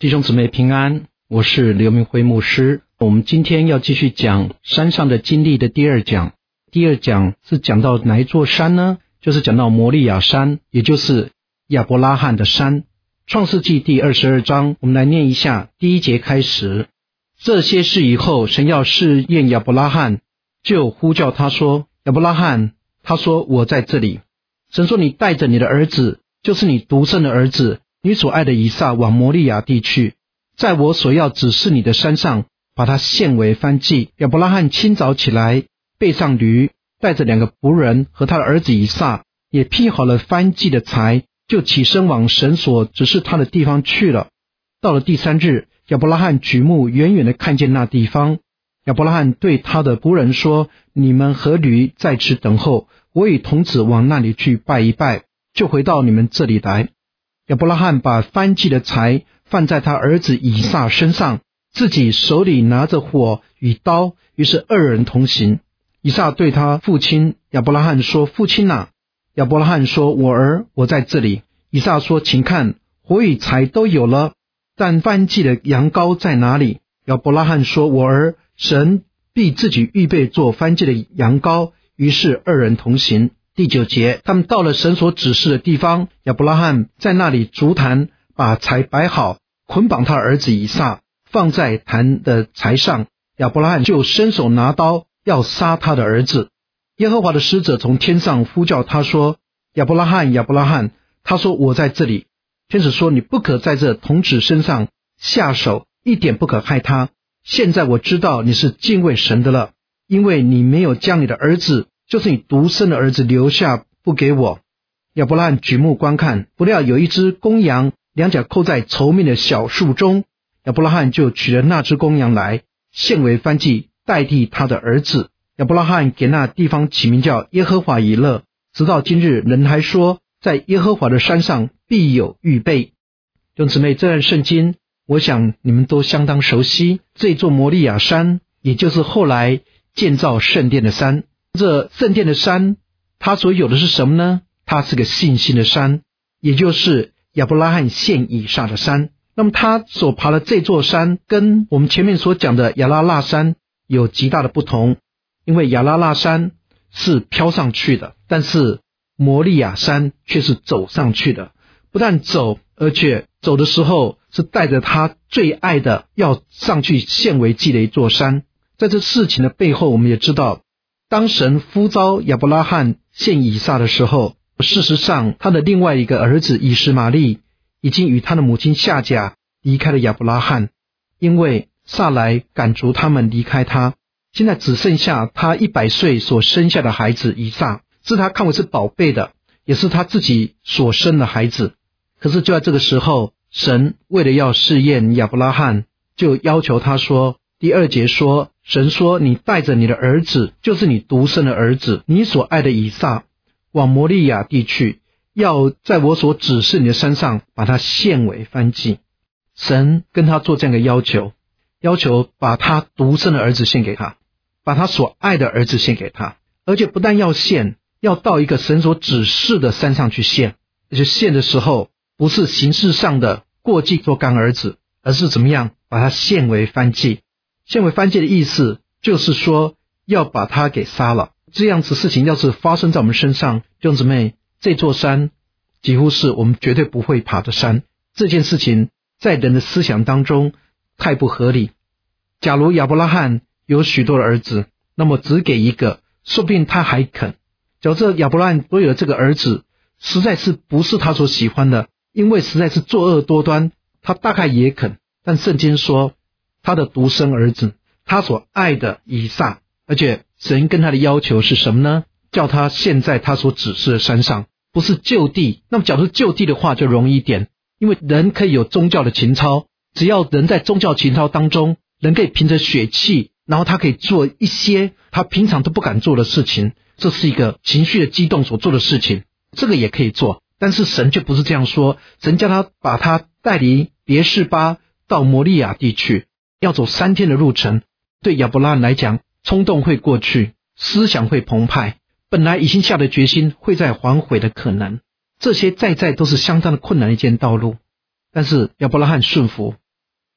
弟兄姊妹平安，我是刘明辉牧师。我们今天要继续讲山上的经历的第二讲。第二讲是讲到哪一座山呢？就是讲到摩利亚山，也就是亚伯拉罕的山。创世纪第22章，我们来念一下第一节开始。这些事以后，神要试验亚伯拉罕，就呼叫他说：亚伯拉罕。他说：我在这里。神说：你带着你的儿子，就是你独生的儿子，你所爱的以撒，往摩利亚地去，在我所要指示你的山上，把他献为燔祭。亚伯拉罕清早起来，背上驴，带着2个仆人和他的儿子以撒，也劈好了燔祭的柴，就起身往神所指示他的地方去了。到了第3日，亚伯拉罕举目远远地看见那地方。亚伯拉罕对他的仆人说：你们和驴在此等候，我与童子往那里去拜一拜，就回到你们这里来。亚伯拉罕把燔祭的柴放在他儿子以撒身上，自己手里拿着火与刀，于是2人同行。以撒对他父亲亚伯拉罕说：父亲啊！亚伯拉罕说：我儿，我在这里。以撒说：请看，火与柴都有了，但燔祭的羊羔在哪里？亚伯拉罕说：我儿，神必自己预备做燔祭的羊羔。于是2人同行。第9节，他们到了神所指示的地方，亚伯拉罕在那里筑坛，把柴摆好，捆绑他儿子以撒，放在坛的柴上。亚伯拉罕就伸手拿刀，要杀他的儿子。耶和华的使者从天上呼叫他说：亚伯拉罕，亚伯拉罕。他说：我在这里。天使说：你不可在这童子身上下手，一点不可害他。现在我知道你是敬畏神的了，因为你没有将你的儿子，就是你独生的儿子留下不给我。亚伯拉罕举目观看，不料有一只公羊，两脚扣在稠密的小树中。亚伯拉罕就取了那只公羊来，献为燔祭，代替他的儿子。亚伯拉罕给那地方起名叫耶和华以勒，直到今日，人还说，在耶和华的山上必有预备。弟兄姊妹，这段圣经我想你们都相当熟悉。这座摩利亚山，也就是后来建造圣殿的山。这圣殿的山，它所有的是什么呢？它是个信心的山，也就是亚伯拉罕献以撒的山。那么他所爬的这座山，跟我们前面所讲的亚拉腊山有极大的不同。因为亚拉腊山是飘上去的，但是摩利亚山却是走上去的。不但走，而且走的时候是带着他最爱的要上去献为祭的一座山。在这事情的背后，我们也知道，当神呼召亚伯拉罕献以撒的时候，事实上他的另外一个儿子以实玛利已经与他的母亲夏甲离开了亚伯拉罕，因为撒来赶逐他们离开他，现在只剩下他100岁所生下的孩子以撒，是他看为是宝贝的，也是他自己所生的孩子。可是就在这个时候，神为了要试验亚伯拉罕，就要求他说，第2节说，神说：你带着你的儿子，就是你独生的儿子，你所爱的以撒，往摩利亚地去，要在我所指示你的山上把他献为燔祭。神跟他做这样的要求把他独生的儿子献给他，把他所爱的儿子献给他，而且不但要献，要到一个神所指示的山上去献。而且献的时候不是形式上的过继做干儿子，而是怎么样把他献为燔祭。献为燔祭的意思就是说要把他给杀了。这样子事情要是发生在我们身上，弟兄姊妹，这座山几乎是我们绝对不会爬的山。这件事情在人的思想当中太不合理。假如亚伯拉罕有许多的儿子，那么只给一个，说不定他还肯。假如这亚伯拉罕所有的这个儿子实在是不是他所喜欢的，因为实在是作恶多端，他大概也肯。但圣经说他的独生儿子，他所爱的以撒，而且神跟他的要求是什么呢？叫他献在他所指示的山上，不是就地。那么假如就地的话就容易一点，因为人可以有宗教的情操，只要人在宗教情操当中，人可以凭着血气，然后他可以做一些他平常都不敢做的事情，这是一个情绪的激动所做的事情，这个也可以做。但是神就不是这样说，神叫他把他带离别是巴到摩利亚地去，要走3天的路程。对亚伯拉罕来讲，冲动会过去，思想会澎湃，本来已经下了决心会再反悔的可能，这些在都是相当的困难的一件道路。但是亚伯拉罕顺服，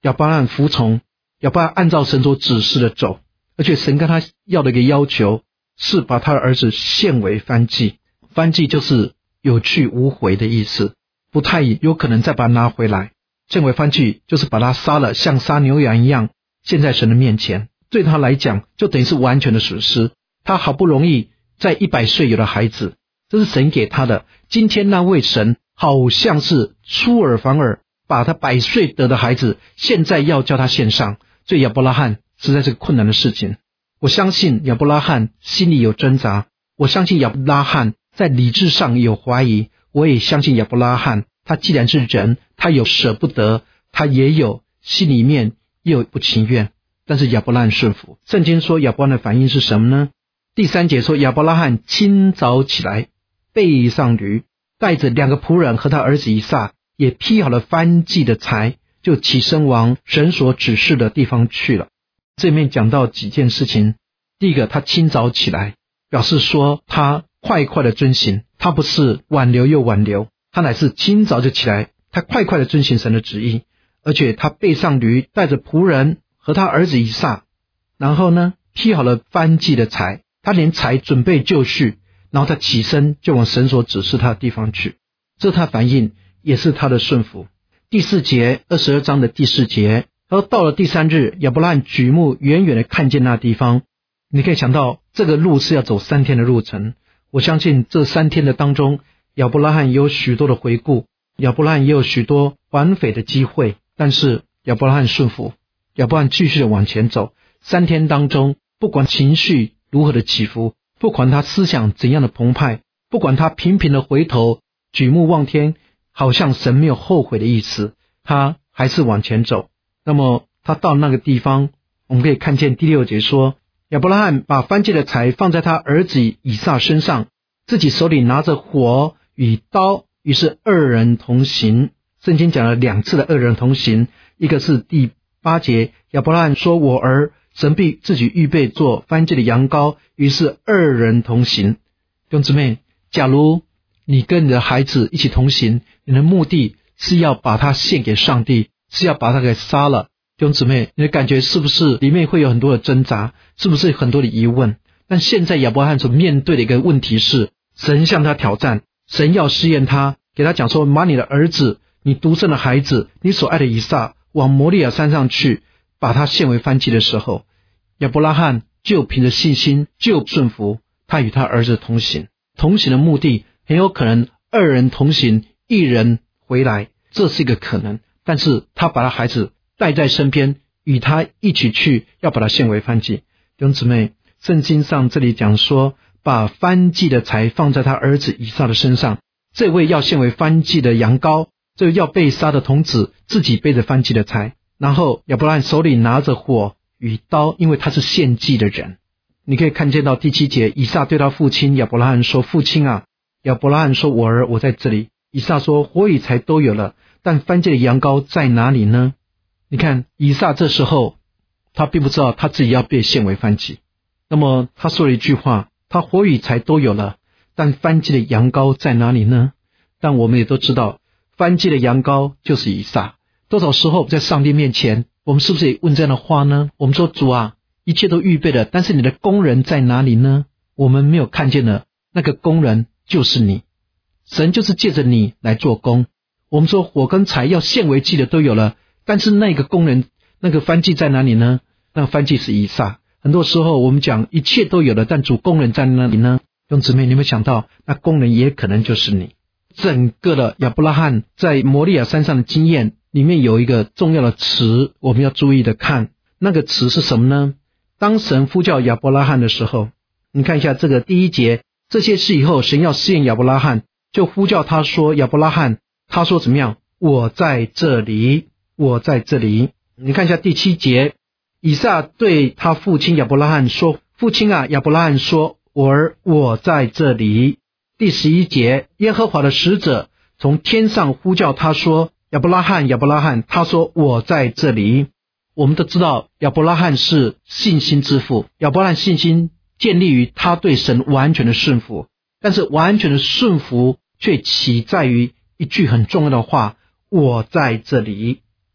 亚伯拉罕服从，亚伯拉罕按照神所指示的走，而且神跟他要的一个要求是把他的儿子献为燔祭。燔祭就是有去无回的意思，不太有可能再把他拿回来。献为燔祭就是把他杀了，像杀牛羊一样献在神的面前，对他来讲就等于是完全的损失。他好不容易在100岁有了孩子，这是神给他的，今天那位神好像是出尔反尔，把他100岁得的孩子现在要叫他献上，所以亚伯拉罕实在是个困难的事情。我相信亚伯拉罕心里有挣扎，我相信亚伯拉罕在理智上有怀疑，我也相信亚伯拉罕他既然是人，他有舍不得，他也有心里面也有不情愿，但是亚伯拉罕顺服。圣经说亚伯拉罕的反应是什么呢？第3节说亚伯拉罕清早起来，背上驴，带着2个仆人和他儿子以撒，也劈好了燔祭的柴，就起身往神所指示的地方去了。这里面讲到几件事情。第一个，他清早起来，表示说他快快的遵行，他不是挽留又挽留，他乃是清早就起来，他快快的遵行神的旨意。而且他背上驴，带着仆人和他儿子以撒，然后呢劈好了燔祭的柴，他连柴准备就绪，然后他起身就往神所指示他的地方去。这他反应也是他的顺服。第4节22章的第4节，而到了第3日，亚伯拉罕举目远远的看见那地方。你可以想到这个路是要走3天的路程，我相信这3天的当中，亚伯拉罕有许多的回顾，亚伯拉罕也有许多环匪的机会，但是亚伯拉罕顺服，亚伯拉罕继续的往前走。3天当中，不管情绪如何的起伏，不管他思想怎样的澎湃，不管他频频的回头举目望天，好像神没有后悔的意思，他还是往前走。那么他到那个地方，我们可以看见第6节说，亚伯拉罕把燔祭的柴放在他儿子以撒身上，自己手里拿着火与刀，于是2人同行。圣经讲了2次的2人同行，一个是第8节，亚伯拉罕说我儿，神必自己预备做燔祭的羊羔，于是2人同行。弟兄姊妹，假如你跟你的孩子一起同行，你的目的是要把他献给上帝，是要把他给杀了。弟兄姊妹，你的感觉是不是里面会有很多的挣扎，是不是很多的疑问？但现在亚伯拉罕所面对的一个问题是，神向他挑战，神要试验他，给他讲说，把你的儿子，你独生的孩子，你所爱的以撒，往摩利亚山上去，把他献为燔祭的时候，亚伯拉罕就凭着信心，就顺服，他与他儿子同行。同行的目的很有可能2人同行，1人回来，这是一个可能，但是他把他孩子带在身边，与他一起去，要把他献为燔祭。弟兄姊妹，圣经上这里讲说，把燔祭的柴放在他儿子以撒的身上，这位要献为燔祭的羊羔，这位要被杀的童子自己背着燔祭的柴，然后亚伯拉罕手里拿着火与刀，因为他是献祭的人。你可以看见到第7节，以撒对他父亲亚伯拉罕说，父亲啊。亚伯拉罕说，我儿，我在这里。以撒说，火与柴都有了，但燔祭的羊羔在哪里呢？你看以撒这时候他并不知道他自己要被献为燔祭，那么他说了一句话，他火与柴都有了，但燔祭的羊羔在哪里呢？但我们也都知道，燔祭的羊羔就是以撒。多少时候在上帝面前，我们是不是也问这样的话呢？我们说，主啊，一切都预备了，但是你的工人在哪里呢？我们没有看见的那个工人就是你，神就是借着你来做工。我们说火跟柴要献为祭的都有了，但是那个工人，那个燔祭在哪里呢？那个燔祭是以撒。很多时候我们讲一切都有了，但主工人在哪里呢？弟兄姊妹，你有没有想到那工人也可能就是你？整个的亚伯拉罕在摩利亚山上的经验里面有一个重要的词，我们要注意的看，那个词是什么呢？当神呼叫亚伯拉罕的时候，你看一下这个第1节，这些事以后，神要试验亚伯拉罕，就呼叫他说，亚伯拉罕，他说怎么样？我在这里，我在这里。你看一下第7节，以撒对他父亲亚伯拉罕说，父亲啊。亚伯拉罕说，我儿，我在这里。第11节，耶和华的使者从天上呼叫他说，亚伯拉罕，亚伯拉罕，他说，我在这里。我们都知道亚伯拉罕是信心之父，亚伯拉罕信心建立于他对神完全的顺服，但是完全的顺服却起在于一句很重要的话，我在这里。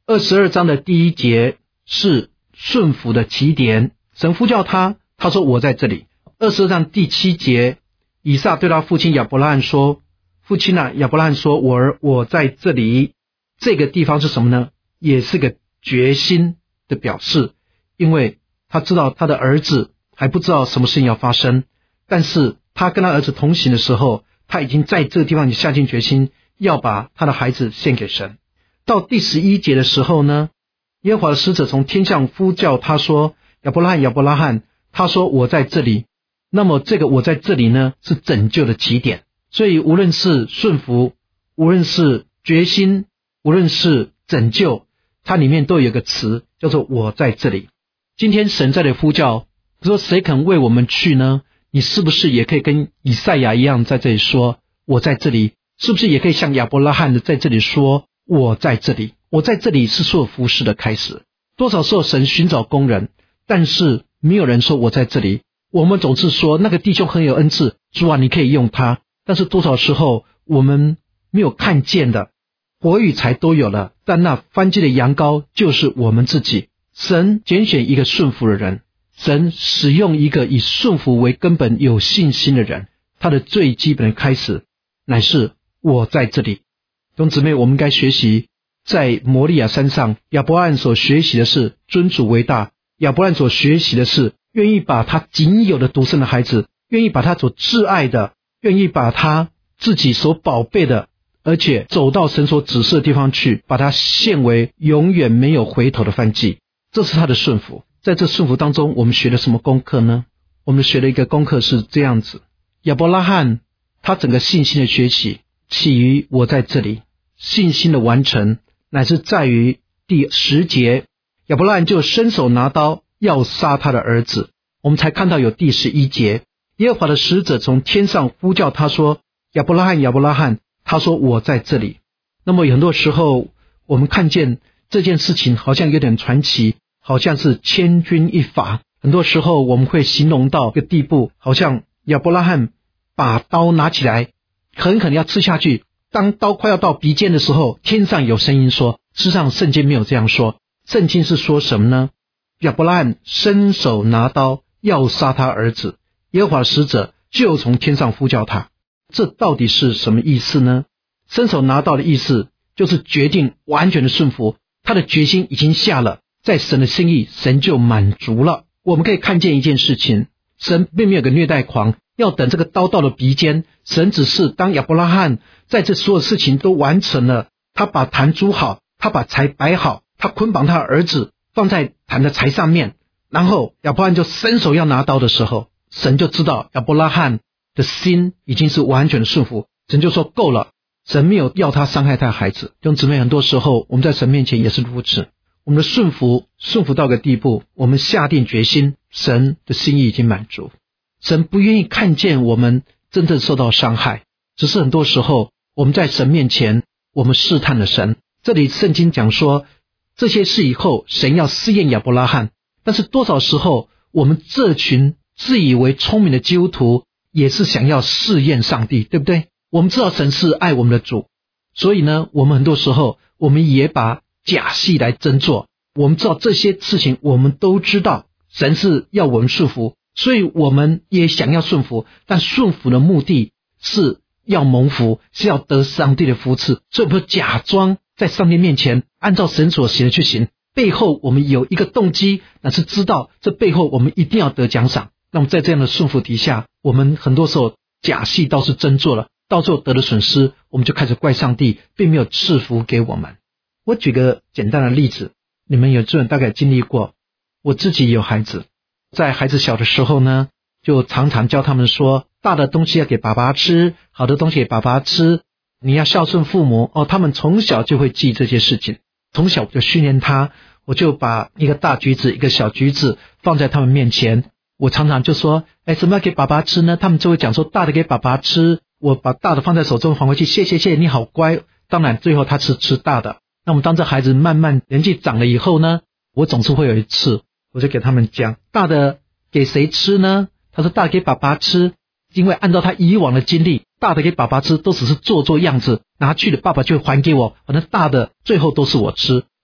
22章的第1节是顺服的起点，神呼叫他，他说我在这里。22章第7节，以撒对他父亲亚伯拉罕说，父亲啊，亚伯拉罕说，我儿，我在这里。这个地方是什么呢？也是个决心的表示，因为他知道他的儿子还不知道什么事情要发生，但是他跟他儿子同行的时候，他已经在这个地方下定决心要把他的孩子献给神。到第11节的时候呢，耶和华的使者从天上呼叫他说，亚伯拉罕，亚伯拉罕，他说我在这里。那么这个我在这里呢，是拯救的起点。所以无论是顺服，无论是决心，无论是拯救，它里面都有一个词叫做我在这里。今天神在这里呼叫，说谁肯为我们去呢？你是不是也可以跟以赛亚一样在这里说我在这里？是不是也可以像亚伯拉罕的在这里说我在这里？我在这里是所有服事的开始。多少时候神寻找工人，但是没有人说我在这里。我们总是说那个弟兄很有恩赐，主啊你可以用他，但是多少时候我们没有看见的，火与柴都有了，但那翻祭的羊羔就是我们自己。神拣选一个顺服的人，神使用一个以顺服为根本有信心的人，他的最基本的开始乃是我在这里。弟兄姊妹，我们该学习在摩利亚山上，亚伯拉罕所学习的是尊主为大，亚伯拉罕所学习的是愿意把他仅有的独生的孩子，愿意把他所挚爱的，愿意把他自己所宝贝的，而且走到神所指示的地方去，把它献为永远没有回头的燔祭。这是他的顺服。在这顺服当中，我们学了什么功课呢？我们学了一个功课是这样子，亚伯拉罕他整个信心的学习起于我在这里，信心的完成乃是在于第10节，亚伯拉罕就伸手拿刀要杀他的儿子。我们才看到有第11节，耶和华的使者从天上呼叫他说，亚伯拉罕，亚伯拉罕，他说我在这里。那么很多时候我们看见这件事情好像有点传奇，好像是千钧一发。很多时候我们会形容到一个地步，好像亚伯拉罕把刀拿起来狠狠要刺下去，当刀快要到鼻尖的时候，天上有声音说，事实上圣经没有这样说。圣经是说什么呢？亚伯拉罕伸手拿刀要杀他儿子，耶和华的使者就从天上呼叫他。这到底是什么意思呢？伸手拿刀的意思就是决定完全的顺服，他的决心已经下了，在神的心意，神就满足了。我们可以看见一件事情，神并没有个虐待狂，要等这个刀到了鼻尖，神只是当亚伯拉罕在这所有事情都完成了，他把坛煮好，他把柴摆好，他捆绑他的儿子放在坛的柴上面，然后亚伯拉罕就伸手要拿刀的时候，神就知道亚伯拉罕的心已经是完全的顺服，神就说够了，神没有要他伤害他的孩子。弟兄姊妹，很多时候我们在神面前也是如此，我们的顺服到个地步，我们下定决心，神的心意已经满足，神不愿意看见我们真正受到伤害，只是很多时候我们在神面前我们试探了神。这里圣经讲说这些事以后神要试验亚伯拉罕，但是多少时候我们这群自以为聪明的基督徒也是想要试验上帝，对不对？我们知道神是爱我们的主，所以呢我们很多时候我们也把假戏来真做。我们知道这些事情，我们都知道神是要我们顺服，所以我们也想要顺服，但顺服的目的是要蒙福，是要得上帝的福赐，所以我们假装在上帝面前按照神所行的去行，背后我们有一个动机，那是知道这背后我们一定要得奖赏。那么在这样的顺服底下，我们很多时候假戏倒是真做了，到最后得了损失，我们就开始怪上帝并没有赐福给我们。我举个简单的例子，你们有这种大概经历过。我自己有孩子，在孩子小的时候呢，就常常教他们说，大的东西要给爸爸吃，好的东西给爸爸吃，你要孝顺父母。他们从小就会记这些事情，从小就训练他。我就把一个大橘子一个小橘子放在他们面前，我常常就说什么要给爸爸吃呢？他们就会讲说大的给爸爸吃，我把大的放在手中还回去，谢谢你好乖。当然最后他吃大的。那么当这孩子慢慢年纪长了以后呢，我总是会有一次我就给他们讲，大的给谁吃呢？他说大的给爸爸吃，因为按照他以往的经历，大的给爸爸吃都只是做样子，拿去了爸爸就会还给我，反正大的最后都是我吃。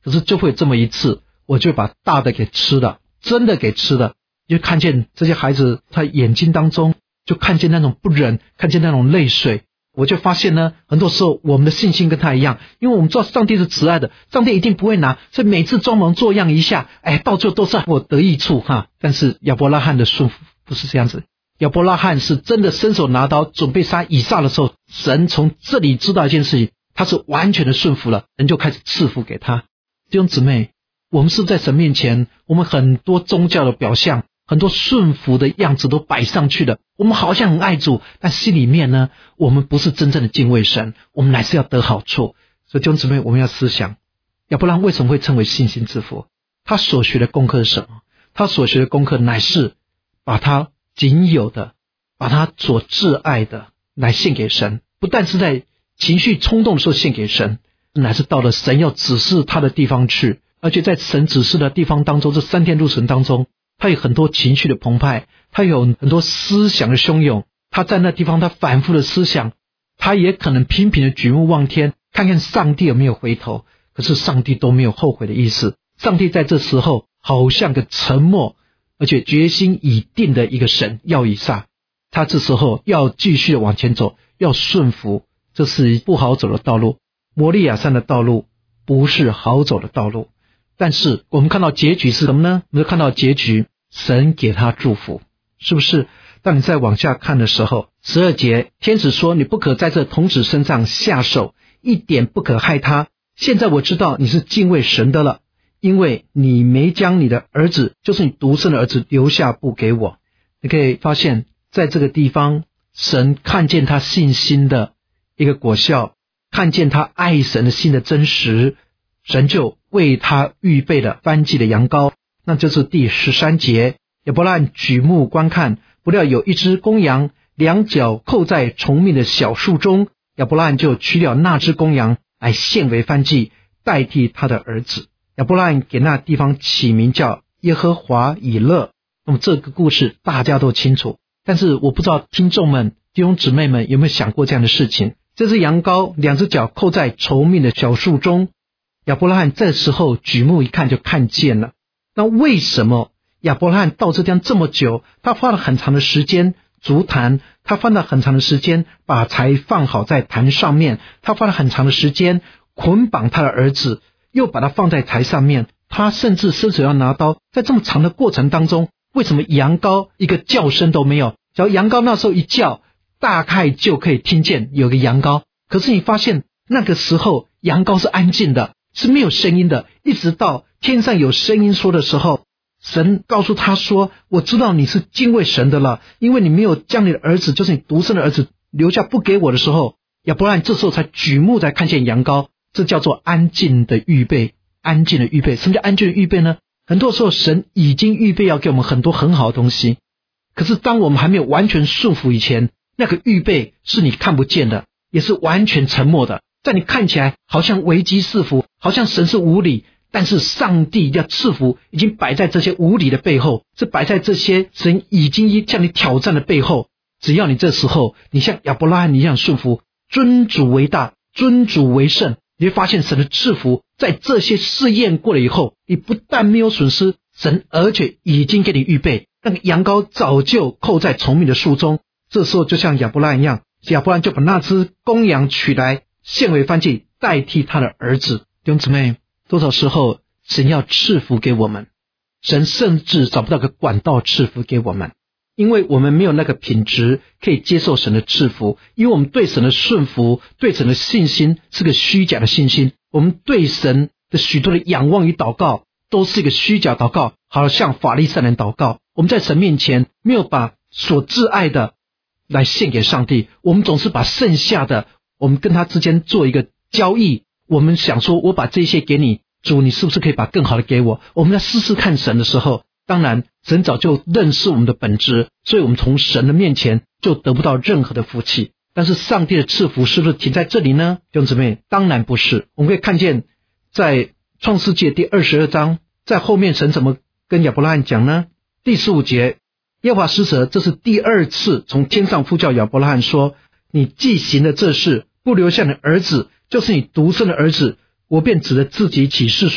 可是就会这么一次，我就把大的给吃了，真的给吃了。就看见这些孩子他眼睛当中就看见那种不忍，看见那种泪水。我就发现呢，很多时候我们的信心跟他一样，因为我们知道上帝是慈爱的，上帝一定不会拿，所以每次装模作样一下，到最后都是我得益处哈。但是亚伯拉罕的顺服不是这样子，亚伯拉罕是真的伸手拿刀准备杀以撒的时候，神从这里知道一件事情，他是完全的顺服了，人就开始赐福给他。弟兄姊妹，我们是不是在神面前，我们很多宗教的表象，很多顺服的样子都摆上去了，我们好像很爱主，但心里面呢，我们不是真正的敬畏神，我们乃是要得好处。所以弟兄姊妹，我们要思想，亚伯拉罕为什么会称为信心之父？他所学的功课是什么？他所学的功课乃是把他仅有的，把他所挚爱的来献给神，不但是在情绪冲动的时候献给神，乃是到了神要指示他的地方去，而且在神指示的地方当中，这3天路程当中，他有很多情绪的澎湃，他有很多思想的汹涌，他在那地方他反复的思想，他也可能频频的举目望天，看看上帝有没有回头，可是上帝都没有后悔的意思。上帝在这时候好像个沉默而且决心已定的一个神要以撒，他这时候要继续的往前走，要顺服，这是不好走的道路。摩利亚山的道路不是好走的道路，但是我们看到结局是什么呢？我们看到结局，神给他祝福，是不是？当你再往下看的时候，12节，天使说，你不可在这童子身上下手，一点不可害他。现在我知道你是敬畏神的了，因为你没将你的儿子，就是你独生的儿子留下不给我。你可以发现在这个地方，神看见他信心的一个果效，看见他爱神的心的真实，神就为他预备了燔祭的羊羔。那就是第13节，亚伯拉罕举目观看，不料有一只公羊，两脚扣在稠密的小树中，亚伯拉罕就取了那只公羊来献为燔祭，代替他的儿子。亚伯拉罕给那地方起名叫耶和华以勒。那么这个故事大家都清楚，但是我不知道听众们弟兄姊妹们有没有想过这样的事情，这只羊羔两只脚扣在稠密的小树中，亚伯拉罕这时候举目一看就看见了。那为什么亚伯拉罕到这地方这么久，他花了很长的时间筑坛，他花了很长的时间把柴放好在坛上面，他花了很长的时间捆绑他的儿子，又把他放在柴上面，他甚至伸手要拿刀。在这么长的过程当中，为什么羊羔一个叫声都没有？只要羊羔那时候一叫，大概就可以听见有个羊羔，可是你发现那个时候羊羔是安静的，是没有声音的，一直到天上有声音说的时候，神告诉他说，我知道你是敬畏神的了，因为你没有将你的儿子，就是你独生的儿子留下不给我的时候，亚伯拉罕这时候才举目才看见羊羔。这叫做安静的预备，安静的预备。什么叫安静的预备呢？很多时候神已经预备要给我们很多很好的东西，可是当我们还没有完全顺服以前，那个预备是你看不见的，也是完全沉默的，在你看起来好像危机四伏，好像神是无理，但是上帝要赐福已经摆在这些无理的背后，是摆在这些神已经向你挑战的背后。只要你这时候你像亚伯拉罕一样顺服，尊主为大，尊主为圣，你会发现神的赐福在这些试验过了以后，你不但没有损失，神而且已经给你预备，那个羊羔早就扣在稠密的树中。这时候就像亚伯拉罕一样，亚伯拉罕就把那只公羊取来献为燔祭，代替他的儿子。弟兄姊妹，多少时候神要赐福给我们，神甚至找不到个管道赐福给我们，因为我们没有那个品质可以接受神的赐福，因为我们对神的顺服，对神的信心是个虚假的信心，我们对神的许多的仰望与祷告都是一个虚假祷告，好像法利赛人祷告。我们在神面前没有把所挚爱的来献给上帝，我们总是把剩下的我们跟他之间做一个交易，我们想说我把这些给你，主你是不是可以把更好的给我？我们在试试看神的时候，当然神早就认识我们的本质，所以我们从神的面前就得不到任何的福气。但是上帝的赐福是不是停在这里呢？弟兄姊妹，当然不是。我们可以看见在创世纪第22章，在后面神怎么跟亚伯拉罕讲呢？第15节，耶和华使者这是第2次从天上呼叫亚伯拉罕说，你既行了这事，不留下你儿子，就是你独生的儿子，我便指着自己起誓说，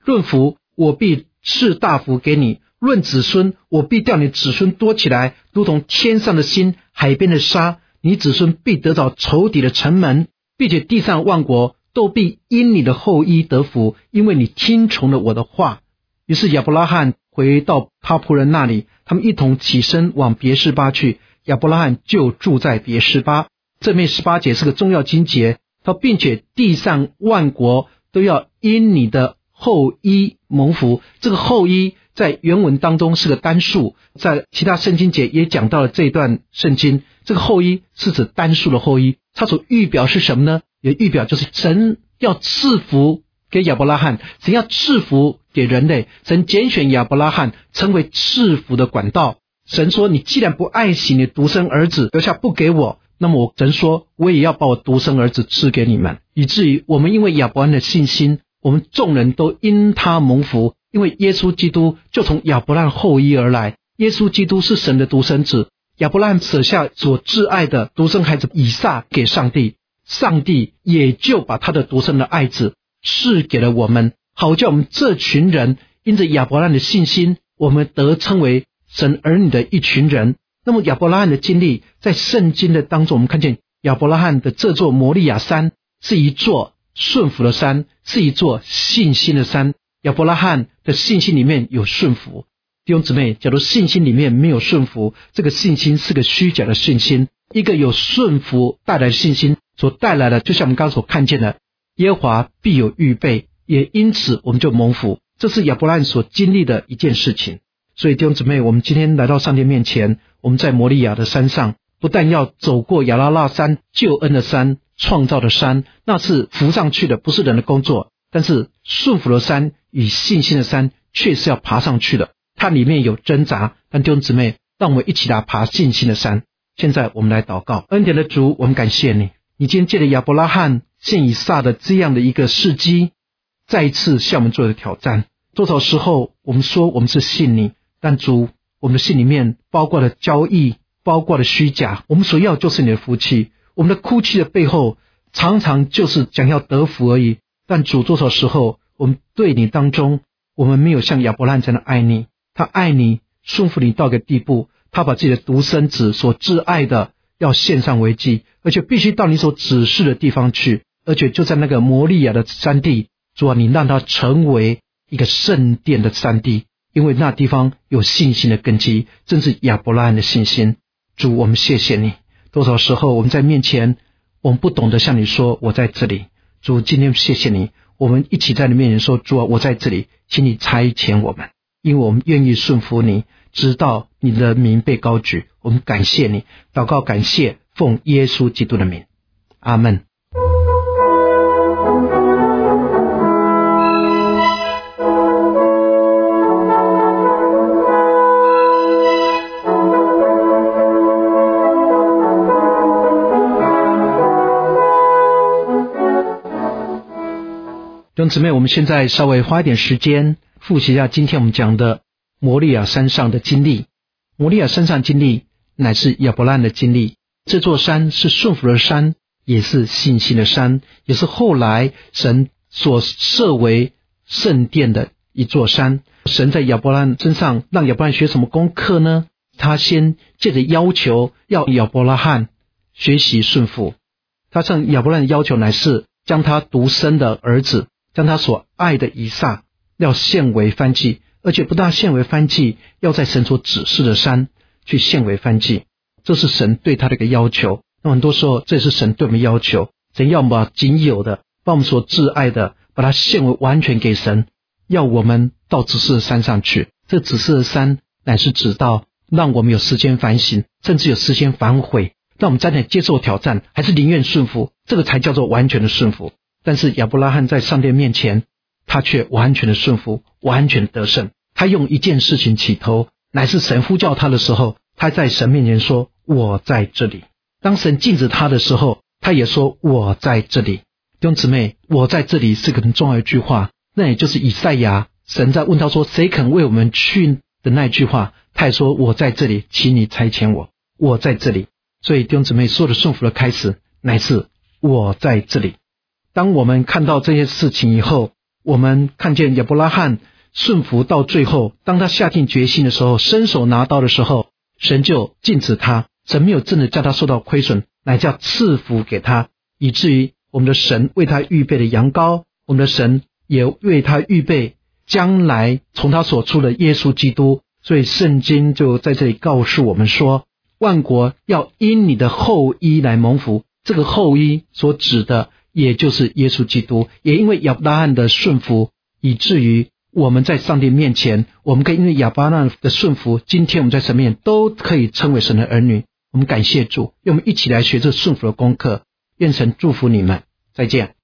论福，我必赐大福给你；论子孙，我必叫你子孙多起来，如同天上的星，海边的沙。你子孙必得到仇敌的城门，并且地上万国都必因你的后裔得福，因为你听从了我的话。于是亚伯拉罕回到他仆人那里，他们一同起身往别是巴去。亚伯拉罕就住在别是巴。这面18节是个重要经节，他并且地上万国都要因你的后裔蒙福。这个后裔在原文当中是个单数，在其他圣经节也讲到了这一段圣经。这个后裔是指单数的后裔，它所预表是什么呢？也预表就是神要赐福给亚伯拉罕，神要赐福给人类，神拣选亚伯拉罕成为赐福的管道。神说，你既然不爱惜你独生儿子，留下不给我，那么神说，我也要把我独生儿子赐给你们。以至于我们因为亚伯拉罕的信心，我们众人都因他蒙福，因为耶稣基督就从亚伯拉罕后裔而来。耶稣基督是神的独生子，亚伯拉罕舍下所挚爱的独生孩子以撒给上帝，上帝也就把他的独生的爱子赐给了我们，好叫我们这群人因着亚伯拉罕的信心，我们得称为神儿女的一群人。那么亚伯拉罕的经历，在圣经的当中，我们看见亚伯拉罕的这座摩利亚山是一座顺服的山，是一座信心的山。亚伯拉罕的信心里面有顺服。弟兄姊妹，假如信心里面没有顺服，这个信心是个虚假的信心。一个有顺服带来的信心所带来的，就像我们刚刚所看见的，耶和华必有预备，也因此我们就蒙福。这是亚伯拉罕所经历的一件事情。所以弟兄姊妹，我们今天来到上帝面前，我们在摩利亚的山上，不但要走过亚拉腊山，救恩的山，创造的山，那是浮上去的，不是人的工作。但是顺服的山与信心的山却是要爬上去的，它里面有挣扎。但弟兄姊妹，让我们一起来爬信心的山。现在我们来祷告。恩典的主，我们感谢你，你今天借着亚伯拉罕献以撒的这样的一个事迹，再一次向我们做的挑战。多少时候我们说我们是信你，但主，我们的心里面包括了交易，包括了虚假，我们所要就是你的福气。我们的哭泣的背后常常就是想要得福而已。但主，多少时候我们对你当中，我们没有像亚伯拉罕这样的爱你。他爱你，顺服你到个地步，他把自己的独生子所挚爱的要献上为祭，而且必须到你所指示的地方去，而且就在那个摩利亚的山地。主啊，你让他成为一个圣殿的山地，因为那地方有信心的根基，正是亚伯拉罕的信心。主，我们谢谢你。多少时候我们在面前，我们不懂得向你说我在这里。主，今天谢谢你，我们一起在你面前说，主啊，我在这里，请你差遣我们，因为我们愿意顺服你，直到你的名被高举。我们感谢你，祷告感谢，奉耶稣基督的名，阿们。弟兄姊妹，我们现在稍微花一点时间复习一下今天我们讲的摩利亚山上的经历。摩利亚山上经历乃是亚伯拉罕的经历，这座山是顺服的山，也是信心的山，也是后来神所设为圣殿的一座山。神在亚伯拉罕身上让亚伯拉罕学什么功课呢？他先借着要求要亚伯拉罕学习顺服。他向亚伯拉罕的要求乃是将他独生的儿子，将他所爱的以撒要献为燔祭，而且不但献为燔祭，要在神所指示的山去献为燔祭。这是神对他的一个要求。那很多时候这是神对我们要求，神要我们把仅有的，把我们所挚爱的，把它献为完全给神，要我们到指示的山上去。这指示的山乃是指到让我们有时间反省，甚至有时间反悔，让我们在那里接受挑战，还是宁愿顺服，这个才叫做完全的顺服。但是亚伯拉罕在上帝面前，他却完全的顺服，完全得胜。他用一件事情起头，乃是神呼叫他的时候，他在神面前说，我在这里。当神禁止他的时候，他也说，我在这里。弟兄姊妹，我在这里是个很重要的一句话，那也就是以赛亚神在问他说，谁肯为我们去的那句话，他也说，我在这里，请你差遣我，我在这里。所以弟兄姊妹，所有的顺服的开始乃是我在这里。当我们看到这些事情以后， 我们看见亚伯拉罕顺服到最后，当他下定决心的时候，伸手拿刀的时候，神就禁止他，神没有真的叫他受到亏损，乃叫赐福给他，以至于我们的神为他预备的羊羔，我们的神也为他预备将来从他所出的耶稣基督。所以圣经就在这里告诉我们说，万国要因你的后裔来蒙福，这个后裔所指的也就是耶稣基督。也因为亚伯拉罕的顺服，以至于我们在上帝面前，我们可以因为亚伯拉罕的顺服，今天我们在神面前都可以称为神的儿女。我们感谢主，让我们一起来学这顺服的功课。愿神祝福你们，再见。